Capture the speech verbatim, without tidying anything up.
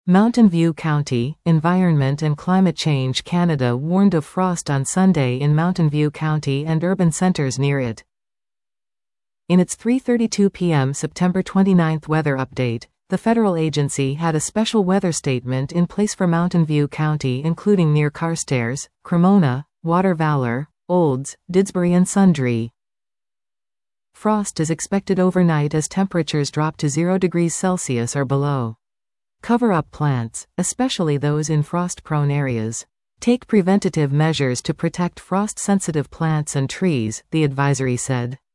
Mountain View County, Environment and Climate Change Canada warned of frost on Sunday in Mountain View County and urban centres near it. In its three thirty-two p m September twenty-ninth weather update, the federal agency had a special weather statement in place for Mountain View County, including near Carstairs, Cremona, Watervalor, Olds, Didsbury and Sundre. Frost is expected overnight as temperatures drop to zero degrees Celsius or below. Cover up plants, especially those in frost-prone areas. Take preventative measures to protect frost-sensitive plants and trees, the advisory said.